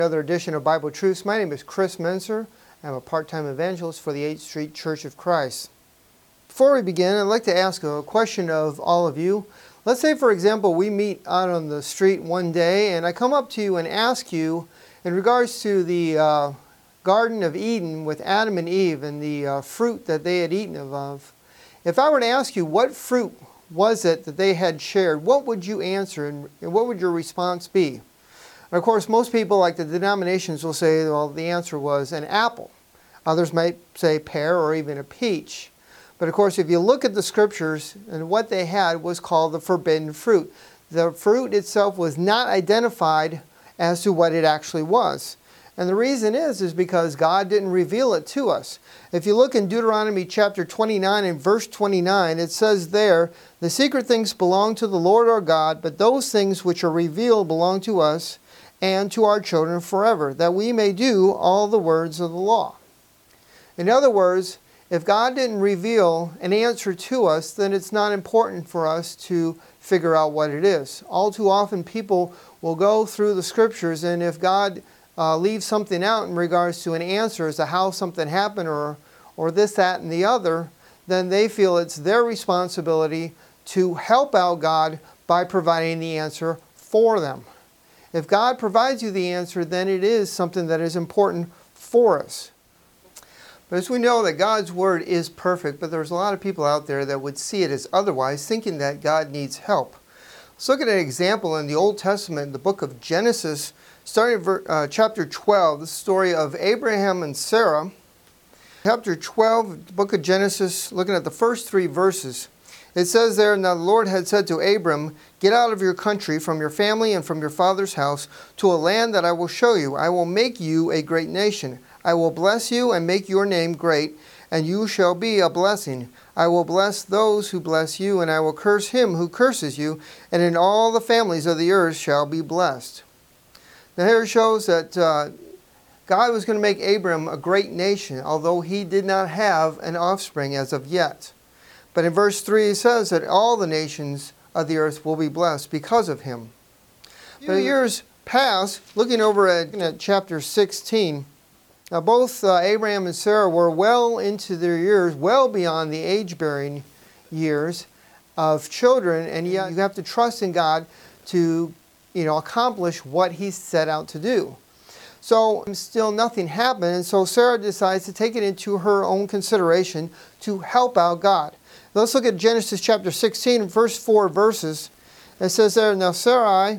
Another edition of Bible Truths. My name is Chris Menser. I'm a part-time evangelist for the 8th Street Church of Christ. Before we begin, I'd like to ask a question of all of you. Let's say, for example, we meet out on the street one day and I come up to you and ask you in regards to the Garden of Eden with Adam and Eve and the fruit that they had eaten of. If I were to ask you what fruit was it that they had shared, what would you answer and what would your response be? And of course, most people, like the denominations, will say, well, the answer was an apple. Others might say pear or even a peach. But of course, if you look at the scriptures, and what they had was called the forbidden fruit. The fruit itself was not identified as to what it actually was. And the reason is because God didn't reveal it to us. If you look in Deuteronomy chapter 29 and verse 29, it says there, "The secret things belong to the Lord our God, but those things which are revealed belong to us and to our children forever, that we may do all the words of the law." In other words, if God didn't reveal an answer to us, then it's not important for us to figure out what it is. All too often people will go through the scriptures, and if God leaves something out in regards to an answer as to how something happened or this, that, and the other, then they feel it's their responsibility to help out God by providing the answer for them. If God provides you the answer, then it is something that is important for us. But as we know that God's Word is perfect, but there's a lot of people out there that would see it as otherwise, thinking that God needs help. Let's look at an example in the Old Testament, the book of Genesis, starting at chapter 12, the story of Abraham and Sarah. Chapter 12, the book of Genesis, looking at the first 3 verses. It says there, "Now the Lord had said to Abram, Get out of your country, from your family and from your father's house, to a land that I will show you. I will make you a great nation. I will bless you and make your name great, and you shall be a blessing. I will bless those who bless you, and I will curse him who curses you, and in all the families of the earth shall be blessed." Now here it shows that God was going to make Abram a great nation, although he did not have an offspring as of yet. But in verse 3 it says that all the nations of the earth will be blessed because of him. A few years passed, looking over at chapter 16, now both Abraham and Sarah were well into their years, well beyond the age-bearing years of children, and yet you have to trust in God to accomplish what he set out to do. So still nothing happened, and so Sarah decides to take it into her own consideration to help out God. Let's look at Genesis chapter 16, first 4 verses. It says there, "Now Sarai,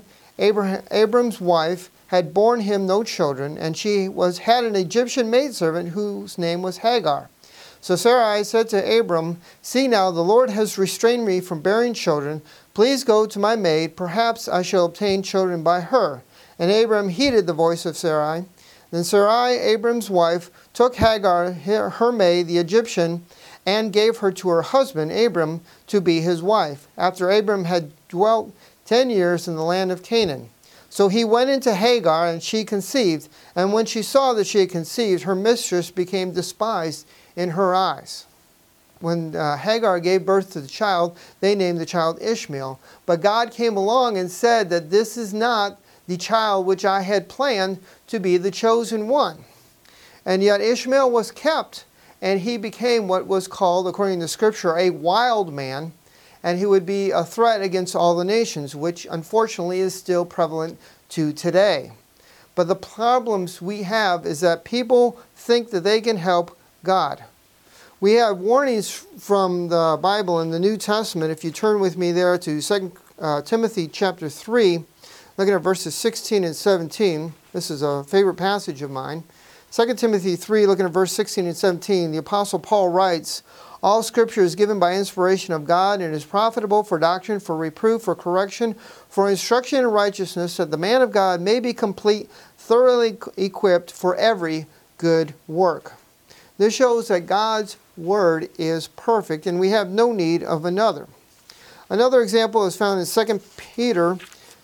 Abram's wife, had borne him no children, and she had an Egyptian maidservant whose name was Hagar. So Sarai said to Abram, See now, the Lord has restrained me from bearing children. Please go to my maid, perhaps I shall obtain children by her. And Abram heeded the voice of Sarai. Then Sarai, Abram's wife, took Hagar, her maid, the Egyptian, and gave her to her husband, Abram, to be his wife, after Abram had dwelt 10 years in the land of Canaan. So he went into Hagar, and she conceived. And when she saw that she had conceived, her mistress became despised in her eyes." When Hagar gave birth to the child, they named the child Ishmael. But God came along and said that this is not the child which I had planned to be the chosen one. And yet Ishmael was kept, and he became what was called, according to Scripture, a wild man, and he would be a threat against all the nations, which unfortunately is still prevalent to today. But the problems we have is that people think that they can help God. We have warnings from the Bible in the New Testament. If you turn with me there to 2 Timothy chapter 3, looking at verses 16 and 17. This is a favorite passage of mine. 2 Timothy 3, looking at verse 16 and 17, the Apostle Paul writes, "All Scripture is given by inspiration of God and is profitable for doctrine, for reproof, for correction, for instruction in righteousness, that the man of God may be complete, thoroughly equipped for every good work." This shows that God's Word is perfect, and we have no need of another. Another example is found in 2 Peter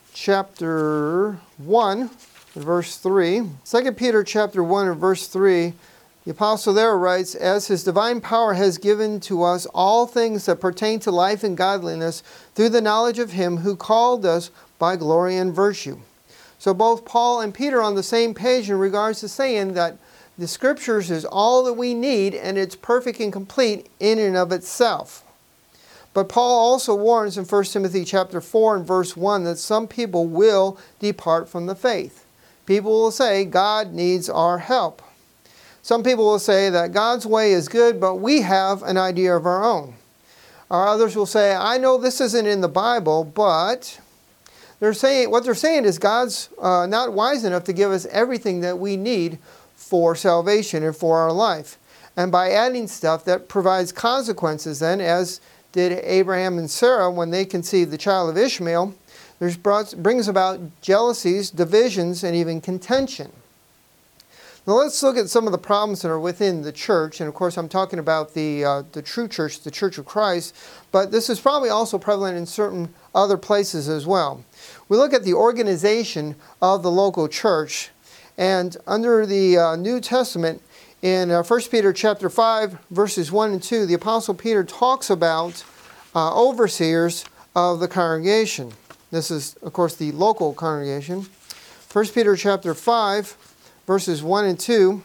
chapter 1, verse 3. 2 Peter chapter 1 and verse 3, the apostle there writes, "As his divine power has given to us all things that pertain to life and godliness through the knowledge of him who called us by glory and virtue." So both Paul and Peter are on the same page in regards to saying that the Scriptures is all that we need and it's perfect and complete in and of itself. But Paul also warns in 1 Timothy chapter 4 and verse 1 that some people will depart from the faith. People will say, God needs our help. Some people will say that God's way is good, but we have an idea of our own. Or others will say, I know this isn't in the Bible, but what they're saying is God's not wise enough to give us everything that we need for salvation and for our life. And by adding stuff that provides consequences then, as did Abraham and Sarah when they conceived the child of Ishmael, brings about jealousies, divisions, and even contention. Now let's look at some of the problems that are within the church. And of course I'm talking about the true church, the Church of Christ. But this is probably also prevalent in certain other places as well. We look at the organization of the local church. And under the New Testament, in 1 Peter chapter 5, verses 1 and 2, the Apostle Peter talks about overseers of the congregation. This is, of course, the local congregation. 1 Peter chapter 5, verses 1 and 2,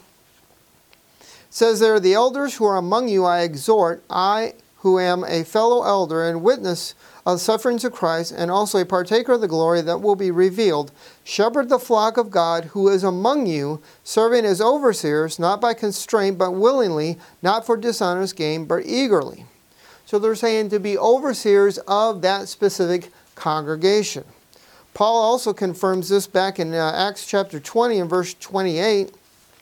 says there, the elders who are among you I exhort, I who am a fellow elder and witness of the sufferings of Christ, and also a partaker of the glory that will be revealed, shepherd the flock of God who is among you, serving as overseers, not by constraint, but willingly, not for dishonest gain, but eagerly. So they're saying to be overseers of that specific congregation. Paul also confirms this back in Acts chapter 20 and verse 28,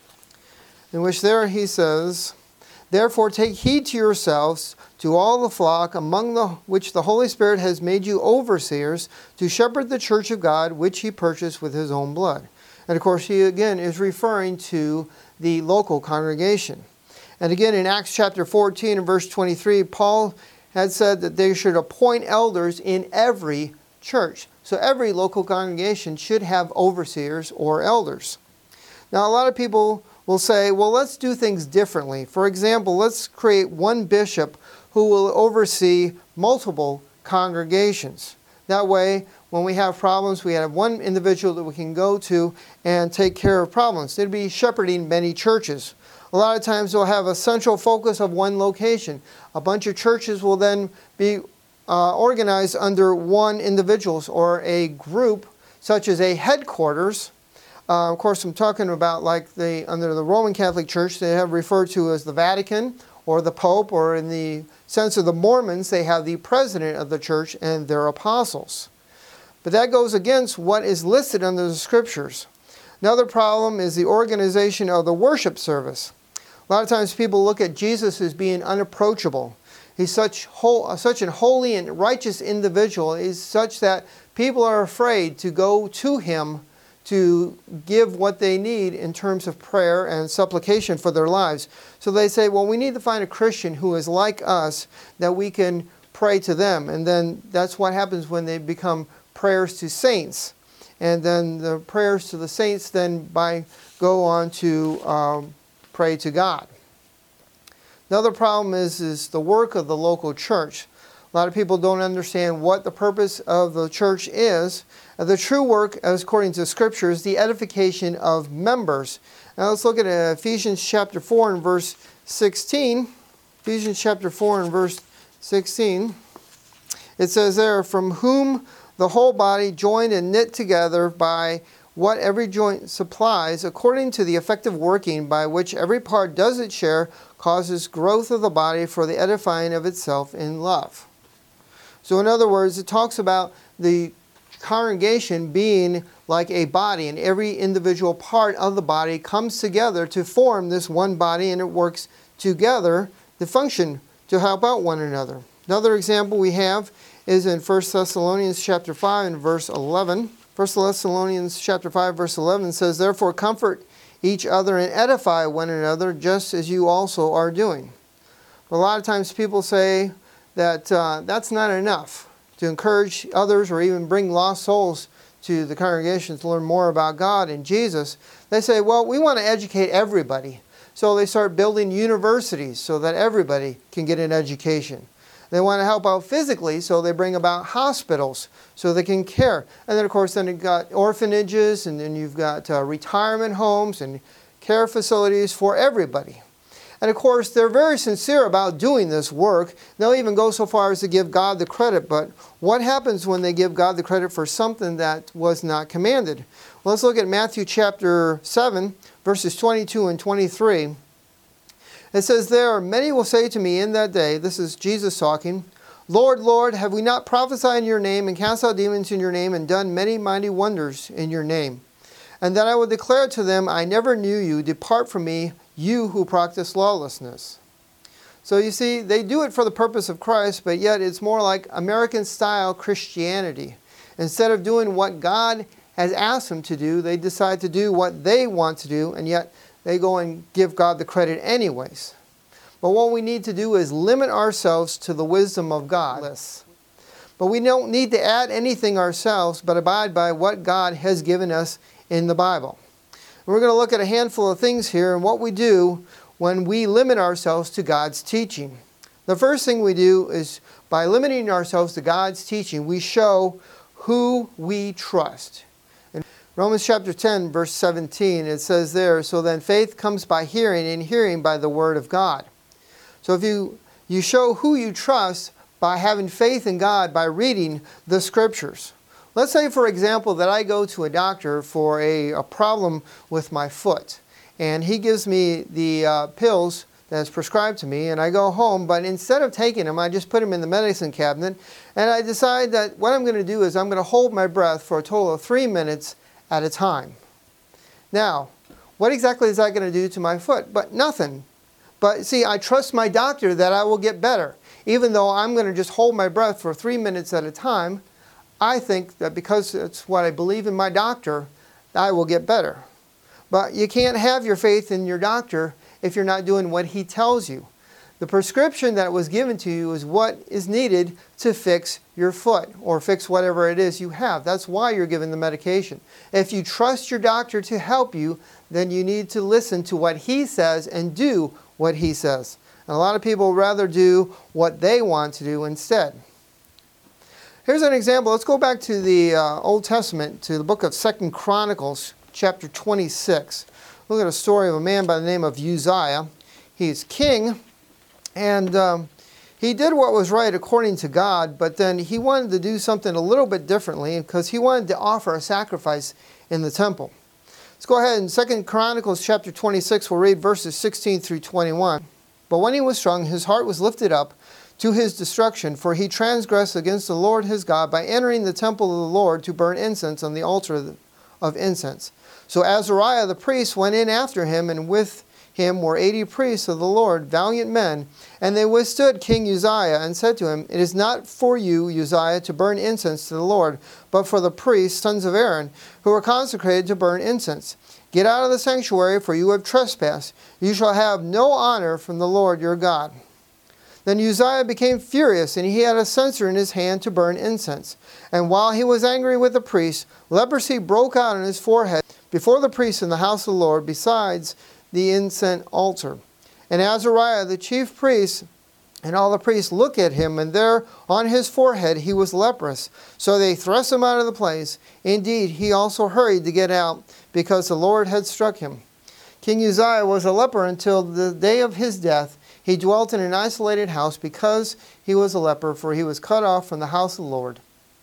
in which there he says, therefore take heed to yourselves, to all the flock among which the Holy Spirit has made you overseers, to shepherd the church of God, which he purchased with his own blood. And of course he again is referring to the local congregation. And again in Acts chapter 14 and verse 23, Paul had said that they should appoint elders in every church. So every local congregation should have overseers or elders. Now a lot of people will say, well, let's do things differently. For example, let's create one bishop who will oversee multiple congregations. That way, when we have problems, we have one individual that we can go to and take care of problems. They'd be shepherding many churches. A lot of times they'll have a central focus of one location. A bunch of churches will then be organized under one individual or a group, such as a headquarters. Of course, I'm talking about like under the Roman Catholic Church, they have referred to as the Vatican or the Pope, or in the sense of the Mormons, they have the president of the church and their apostles. But that goes against what is listed under the Scriptures. Another problem is the organization of the worship service. A lot of times people look at Jesus as being unapproachable. He's such an holy and righteous individual. He's such that people are afraid to go to him to give what they need in terms of prayer and supplication for their lives. So they say, well, we need to find a Christian who is like us that we can pray to them. And then that's what happens when they become prayers to saints. And then the prayers to the saints then go on to pray to God. Another problem is the work of the local church. A lot of people don't understand what the purpose of the church is. The true work, as according to Scripture, is the edification of members. Now let's look at Ephesians chapter 4 and verse 16. Ephesians chapter 4 and verse 16. It says there, from whom the whole body joined and knit together by what every joint supplies, according to the effective working by which every part does its share, causes growth of the body for the edifying of itself in love. So in other words, it talks about the congregation being like a body, and every individual part of the body comes together to form this one body, and it works together to function to help out one another. Another example we have is in 1 Thessalonians chapter 5 and verse 11. 1 Thessalonians chapter 5 verse 11 says, therefore comfort each other and edify one another, just as you also are doing. But a lot of times people say that that's not enough to encourage others or even bring lost souls to the congregation to learn more about God and Jesus. They say, well, we want to educate everybody. So they start building universities so that everybody can get an education. They want to help out physically, so they bring about hospitals so they can care. And then, of course, then you've got orphanages, and then you've got retirement homes and care facilities for everybody. And of course, they're very sincere about doing this work. They'll even go so far as to give God the credit. But what happens when they give God the credit for something that was not commanded? Well, let's look at Matthew chapter 7, verses 22 and 23. It says there, "Many will say to me in that day," this is Jesus talking, "Lord, Lord, have we not prophesied in your name and cast out demons in your name and done many mighty wonders in your name? And then I will declare to them, I never knew you. Depart from me, you who practice lawlessness." So you see, they do it for the purpose of Christ, but yet it's more like American-style Christianity. Instead of doing what God has asked them to do, they decide to do what they want to do, and yet they go and give God the credit anyways. But what we need to do is limit ourselves to the wisdom of God. But we don't need to add anything ourselves, but abide by what God has given us in the Bible. We're going to look at a handful of things here and what we do when we limit ourselves to God's teaching. The first thing we do is by limiting ourselves to God's teaching, we show who we trust. In Romans chapter 10, verse 17, it says there, "So then faith comes by hearing, and hearing by the word of God." So if you show who you trust by having faith in God by reading the scriptures. Let's say, for example, that I go to a doctor for a problem with my foot, and he gives me the pills that's prescribed to me, and I go home, but instead of taking them, I just put them in the medicine cabinet, and I decide that what I'm going to do is I'm going to hold my breath for a total of 3 minutes at a time. Now, what exactly is that going to do to my foot? But nothing. But see, I trust my doctor that I will get better. Even though I'm going to just hold my breath for 3 minutes at a time, I think that because it's what I believe in my doctor, I will get better. But you can't have your faith in your doctor if you're not doing what he tells you. The prescription that was given to you is what is needed to fix your foot or fix whatever it is you have. That's why you're given the medication. If you trust your doctor to help you, then you need to listen to what he says and do what he says. And a lot of people rather do what they want to do instead. Here's an example. Let's go back to the Old Testament, to the book of 2 Chronicles, chapter 26. Look at a story of a man by the name of Uzziah. He's king, and he did what was right according to God, but then he wanted to do something a little bit differently because he wanted to offer a sacrifice in the temple. Let's go ahead in 2 Chronicles chapter 26. We'll read verses 16 through 21. "But when he was strong, his heart was lifted up to his destruction, for he transgressed against the Lord his God by entering the temple of the Lord to burn incense on the altar of incense. So Azariah the priest went in after him, and with him were 80 priests of the Lord, valiant men. And they withstood King Uzziah and said to him, It is not for you, Uzziah, to burn incense to the Lord, but for the priests, sons of Aaron, who are consecrated to burn incense. Get out of the sanctuary, for you have trespassed. You shall have no honor from the Lord your God." Then Uzziah became furious, and he had a censer in his hand to burn incense. And while he was angry with the priests, leprosy broke out on his forehead before the priests in the house of the Lord, besides the incense altar. And Azariah the chief priest and all the priests looked at him, and there on his forehead he was leprous. So they thrust him out of the place. Indeed, he also hurried to get out, because the Lord had struck him. King Uzziah was a leper until the day of his death. He dwelt in an isolated house because he was a leper, for he was cut off from the house of the Lord.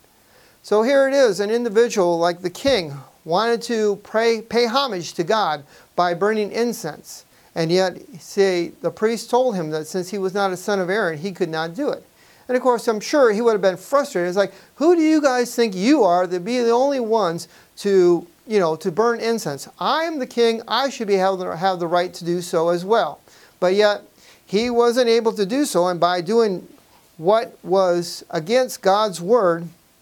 So here it is, an individual like the king wanted to pay homage to God by burning incense. And yet, the priest told him that since he was not a son of Aaron, he could not do it. And of course, I'm sure he would have been frustrated. It's like, who do you guys think you are to be the only ones to burn incense? I am the king. I should have the right to do so as well. But yet, he wasn't able to do so, and by doing what was against God's word,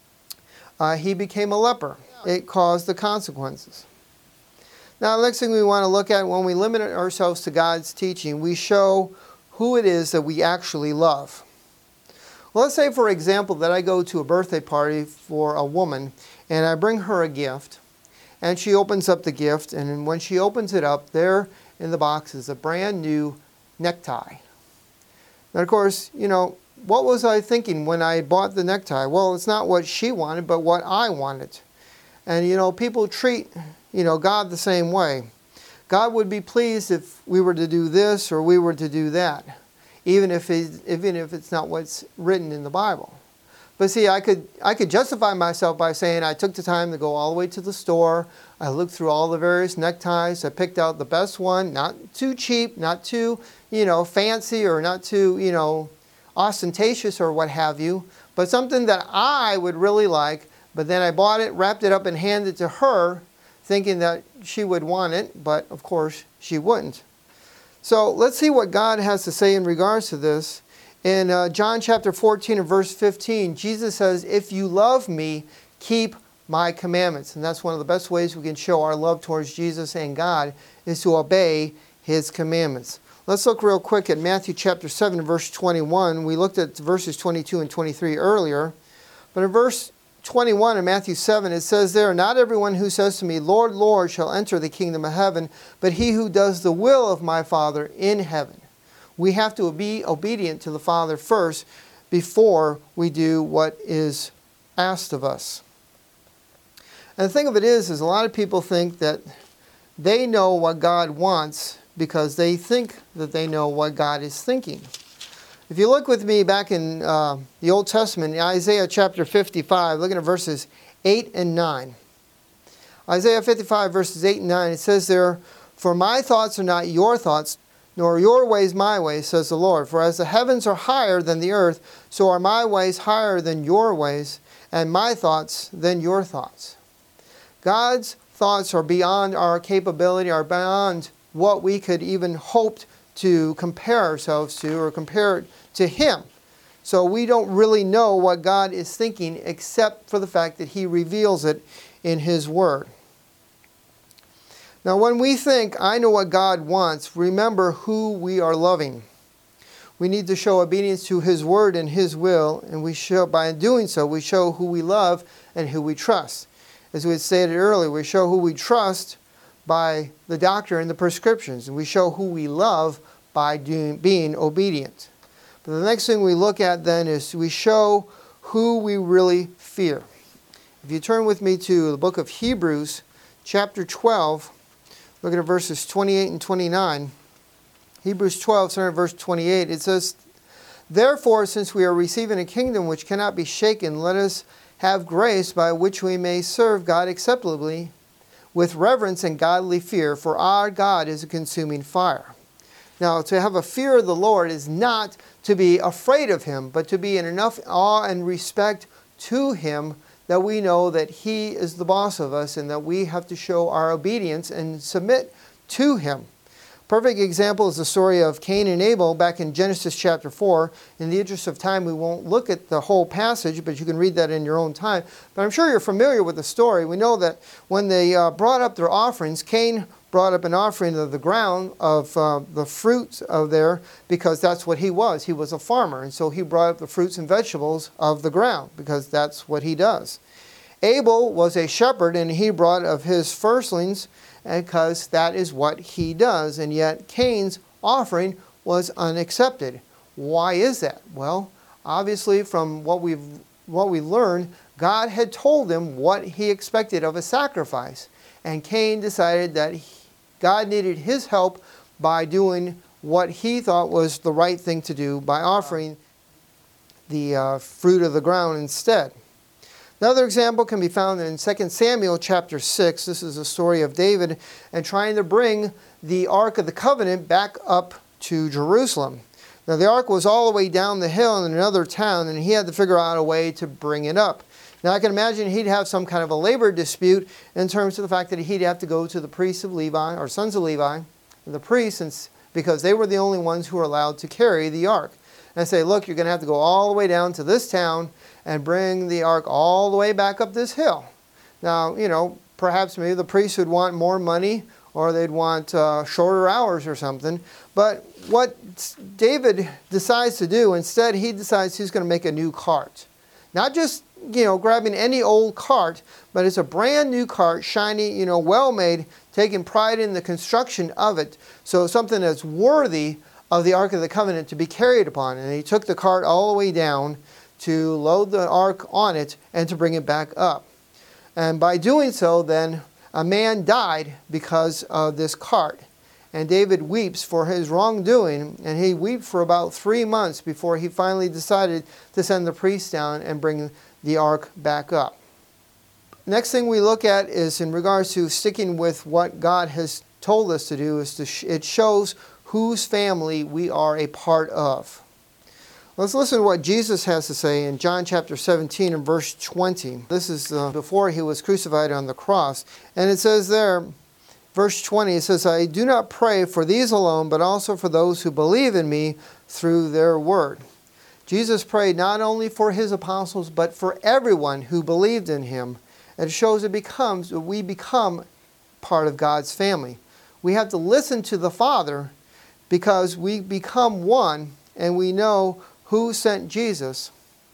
he became a leper. It caused the consequences. Now, the next thing we want to look at, when we limit ourselves to God's teaching, we show who it is that we actually love. Well, let's say, for example, that I go to a birthday party for a woman, and I bring her a gift, and she opens up the gift, and when she opens it up, there in the box is a brand new necktie. And of course, what was I thinking when I bought the necktie? Well, it's not what she wanted, but what I wanted. And, people treat, God the same way. God would be pleased if we were to do this or we were to do that, even if it's not what's written in the Bible. But see, I could justify myself by saying I took the time to go all the way to the store. I looked through all the various neckties. I picked out the best one, not too cheap, not too, fancy, or not too, ostentatious or what have you, but something that I would really like. But then I bought it, wrapped it up, and handed it to her, thinking that she would want it, but of course she wouldn't. So let's see what God has to say in regards to this. In John chapter 14 and verse 15, Jesus says, "If you love me, keep my commandments." And that's one of the best ways we can show our love towards Jesus and God, is to obey his commandments. Let's look real quick at Matthew chapter 7 verse 21. We looked at verses 22 and 23 earlier. But in verse 21 in Matthew 7, it says there, "Not everyone who says to me, 'Lord, Lord,' shall enter the kingdom of heaven, but he who does the will of my Father in heaven." We have to be obedient to the Father first before we do what is asked of us. And the thing of it is a lot of people think that they know what God wants because they think that they know what God is thinking. If you look with me back in the Old Testament, in Isaiah chapter 55, looking at verses 8 and 9. Isaiah 55 verses 8 and 9, it says there, "For my thoughts are not your thoughts, nor your ways my ways, says the Lord. For as the heavens are higher than the earth, so are my ways higher than your ways, and my thoughts than your thoughts." God's thoughts are beyond our capability, are beyond what we could even hope to compare ourselves to or compare it to Him. So we don't really know what God is thinking except for the fact that He reveals it in His Word. Now when we think, I know what God wants, remember who we are loving. We need to show obedience to His Word and His will, and by doing so, we show who we love and who we trust. As we had stated earlier, we show who we trust by the doctor and the prescriptions, and we show who we love by being obedient. But the next thing we look at then is we show who we really fear. If you turn with me to the book of Hebrews, chapter 12, looking at verses 28 and 29. Hebrews 12, starting at verse 28, it says, "Therefore, since we are receiving a kingdom which cannot be shaken, let us have grace by which we may serve God acceptably with reverence and godly fear, for our God is a consuming fire." Now, to have a fear of the Lord is not to be afraid of Him, but to be in enough awe and respect to Him that we know that He is the boss of us and that we have to show our obedience and submit to Him. Perfect example is the story of Cain and Abel back in Genesis chapter 4. In the interest of time, we won't look at the whole passage, but you can read that in your own time. But I'm sure you're familiar with the story. We know that when they brought up their offerings, Cain brought up an offering of the ground, of the fruits of there, because that's what he was. He was a farmer, and so he brought up the fruits and vegetables of the ground, because that's what he does. Abel was a shepherd, and he brought of his firstlings, because that is what he does. And yet Cain's offering was unaccepted. Why is that? Well, obviously from what we learned, God had told him what He expected of a sacrifice. And Cain decided that God needed his help by doing what he thought was the right thing to do, by offering the fruit of the ground instead. Another example can be found in 2 Samuel chapter 6. This is a story of David and trying to bring the Ark of the Covenant back up to Jerusalem. Now the Ark was all the way down the hill in another town, and he had to figure out a way to bring it up. Now I can imagine he'd have some kind of a labor dispute in terms of the fact that he'd have to go to the priests of Levi, or sons of Levi, the priests, because they were the only ones who were allowed to carry the Ark. And say, look, you're going to have to go all the way down to this town and bring the Ark all the way back up this hill. Now, perhaps maybe the priests would want more money, or they'd want shorter hours or something. But what David decides to do, instead he decides he's going to make a new cart. Not just, grabbing any old cart, but it's a brand new cart, shiny, well made, taking pride in the construction of it. So something that's worthy of the Ark of the Covenant to be carried upon. And he took the cart all the way down to load the ark on it and to bring it back up. And by doing so, then a man died because of this cart. And David weeps for his wrongdoing, and he weeps for about 3 months before he finally decided to send the priest down and bring the ark back up. Next thing we look at is in regards to sticking with what God has told us to do, is it shows whose family we are a part of. Let's listen to what Jesus has to say in John chapter 17 and verse 20. This is before he was crucified on the cross. And it says there, verse 20, it says, I do not pray for these alone, but also for those who believe in me through their word. Jesus prayed not only for his apostles, but for everyone who believed in him. It shows we become part of God's family. We have to listen to the Father because we become one and we know who sent Jesus.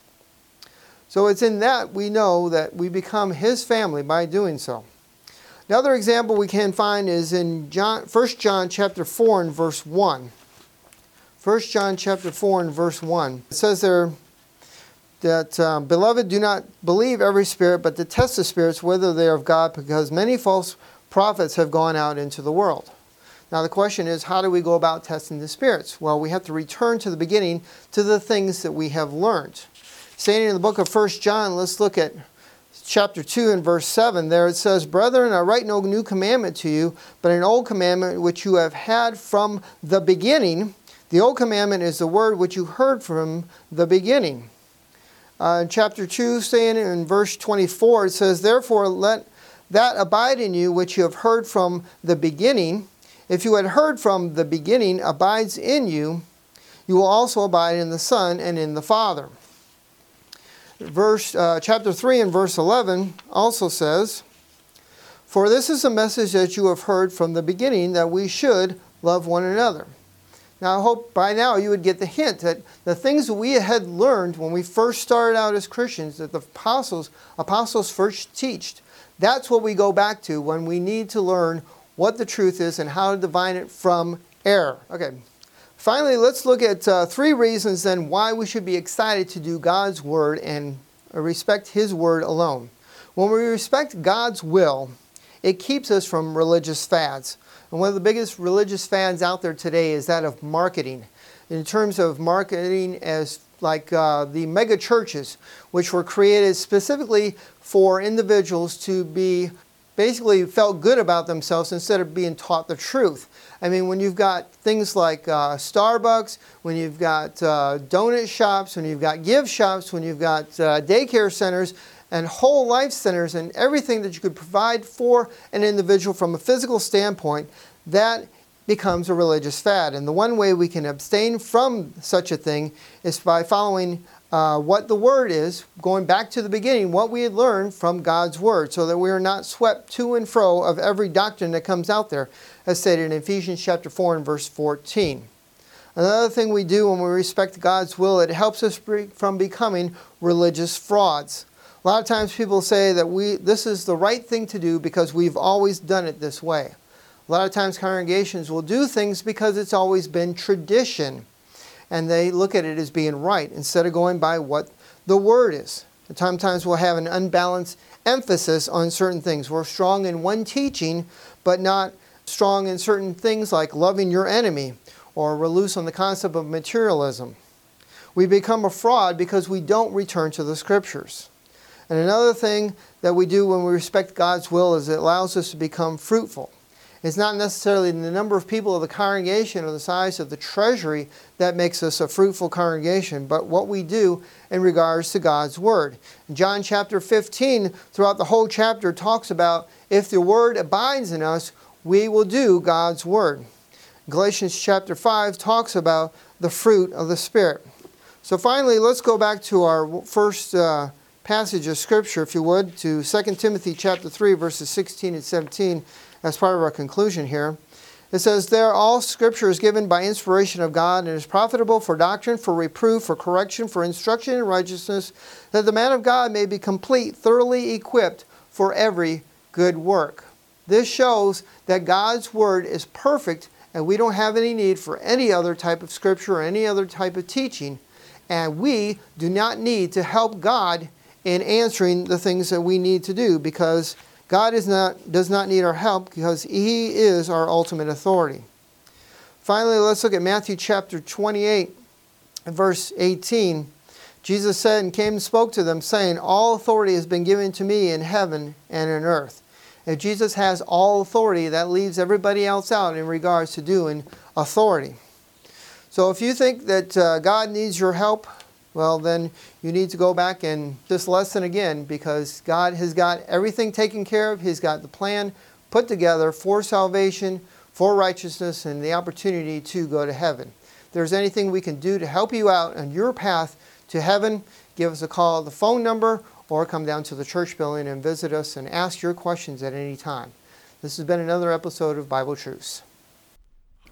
So it's in that we know that we become his family by doing so. The other example we can find is in 1 John chapter 4 and verse 1. 1 John chapter 4 and verse 1. It says there that, Beloved, do not believe every spirit, but to test the spirits whether they are of God, because many false prophets have gone out into the world. Now the question is, how do we go about testing the spirits? Well, we have to return to the beginning, to the things that we have learned. Staying in the book of 1 John, let's look at chapter 2 and verse 7. There it says, Brethren, I write no new commandment to you, but an old commandment which you have had from the beginning. The old commandment is the word which you heard from the beginning. In chapter 2, staying in verse 24, it says, Therefore let that abide in you which you have heard from the beginning. If you had heard from the beginning abides in you, you will also abide in the Son and in the Father. Chapter 3 and verse 11 also says, For this is the message that you have heard from the beginning, that we should love one another. Now I hope by now you would get the hint that the things that we had learned when we first started out as Christians, that the apostles first taught, that's what we go back to when we need to learn what the truth is and how to divine it from error. Okay. Finally, let's look at 3 reasons then why we should be excited to do God's word and respect his word alone. When we respect God's will, it keeps us from religious fads. And one of the biggest religious fads out there today is that of marketing. In terms of marketing as like the mega churches, which were created specifically for individuals to be basically felt good about themselves instead of being taught the truth. I mean, when you've got things like Starbucks, when you've got donut shops, when you've got gift shops, when you've got daycare centers and whole life centers and everything that you could provide for an individual from a physical standpoint, that becomes a religious fad. And the one way we can abstain from such a thing is by following what the Word is, going back to the beginning, what we had learned from God's Word, so that we are not swept to and fro of every doctrine that comes out there, as stated in Ephesians chapter 4 and verse 14. Another thing we do when we respect God's will, it helps us from becoming religious frauds. A lot of times people say that this is the right thing to do because we've always done it this way. A lot of times congregations will do things because it's always been tradition. And they look at it as being right instead of going by what the Word is. And sometimes we'll have an unbalanced emphasis on certain things. We're strong in one teaching, but not strong in certain things like loving your enemy, or we're loose on the concept of materialism. We become a fraud because we don't return to the Scriptures. And another thing that we do when we respect God's will is it allows us to become fruitful. It's not necessarily the number of people of the congregation or the size of the treasury that makes us a fruitful congregation, but what we do in regards to God's Word. John chapter 15, throughout the whole chapter, talks about if the Word abides in us, we will do God's Word. Galatians chapter 5 talks about the fruit of the Spirit. So finally, let's go back to our first passage of Scripture, if you would, to 2 Timothy chapter 3, verses 16 and 17, as part of our conclusion here. It says, There all Scripture is given by inspiration of God, and is profitable for doctrine, for reproof, for correction, for instruction in righteousness, that the man of God may be complete, thoroughly equipped for every good work. This shows that God's Word is perfect and we don't have any need for any other type of scripture or any other type of teaching. And we do not need to help God in answering the things that we need to do, because God does not need our help, because He is our ultimate authority. Finally, let's look at Matthew chapter 28, verse 18. Jesus said, and came and spoke to them, saying, all authority has been given to me in heaven and in earth. If Jesus has all authority, that leaves everybody else out in regards to doing authority. So if you think that God needs your help, well, then you need to go back and just listen again, because God has got everything taken care of. He's got the plan put together for salvation, for righteousness, and the opportunity to go to heaven. If there's anything we can do to help you out on your path to heaven, give us a call at the phone number, or come down to the church building and visit us and ask your questions at any time. This has been another episode of Bible Truths.